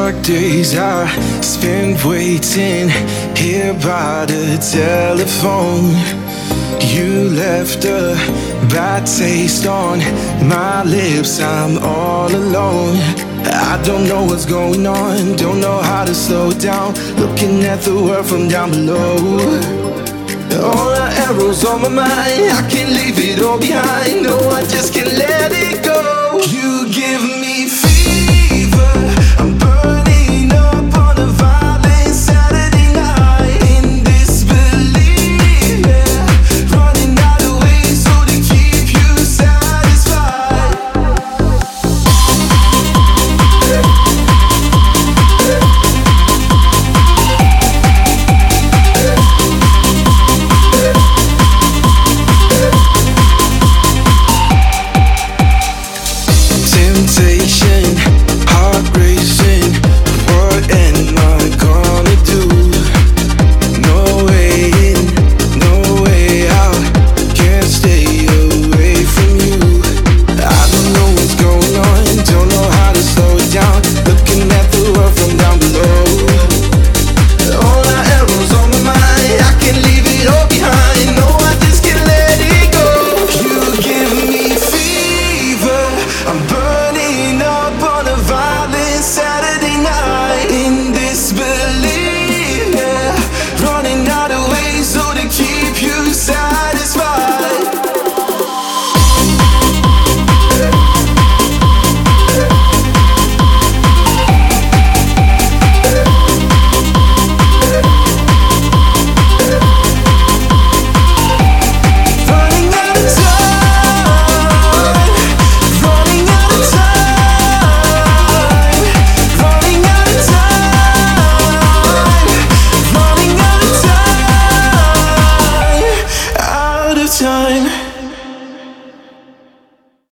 dark days I spend waiting here by the telephone. You left a bad taste on my lips, I'm all alone. I don't know what's going on, don't know how to slow down. Looking at the world from down below. All the arrows on my mind, I can't leave it all behind. No, I just can't let it go.